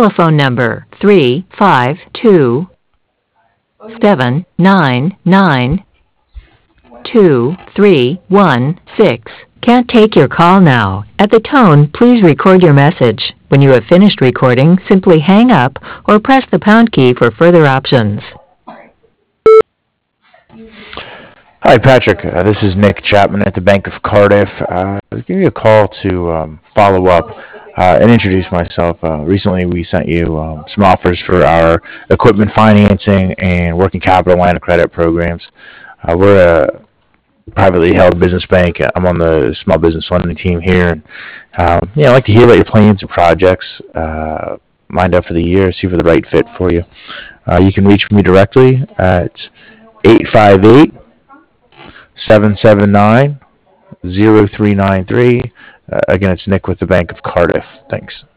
Telephone number 352-799-2316. Can't take your call now. At the tone, please record your message. When you have finished recording, simply hang up or press the pound key for further options. Hi, Patrick. This is Nick Chapman at the Bank of Cardiff. I was giving you a call to follow up and introduce myself. Recently, we sent you some offers for our equipment financing and working capital line of credit programs. We're a privately held business bank. I'm on the small business lending team here. And, I'd like to hear about your plans and projects lined up for the year, see for the right fit for you. You can reach me directly at 858-779-0393. Again, it's Nick with the Bank of Cardiff. Thanks.